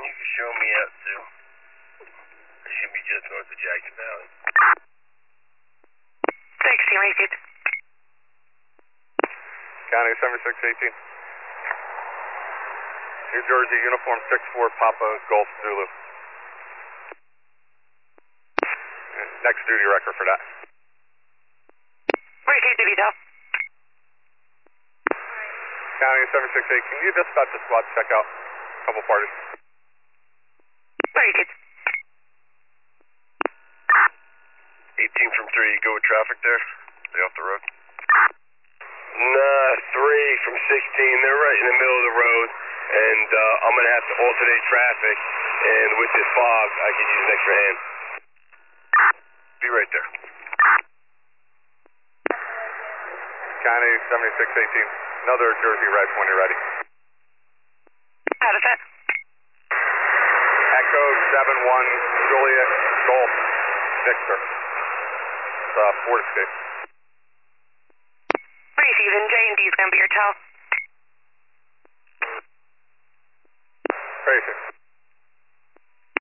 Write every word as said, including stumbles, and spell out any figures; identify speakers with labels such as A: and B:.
A: you can show me out to. It should be just north of Jackson Valley.
B: sixteen, repeat.
C: County seventy-six eighteen. New Jersey, uniform six four, Papa Golf Zulu. Next duty record for that.
B: Repeat, DeVito.
C: County seventy-six eight, can you dispatch the squad to check out a couple parties?
B: Repeat.
A: eighteen from three, you go with traffic there? Stay off the road. Nah, three from sixteen, they're right in the middle of the road, and uh, I'm going to have to alternate traffic, and with this fog, I could use an extra hand. Be right there.
C: County seventy-six eighteen, another Jersey red when you're ready.
B: How does that?
C: Echo seven one, Juliet, Golf, Victor. It's uh, Ford Escape.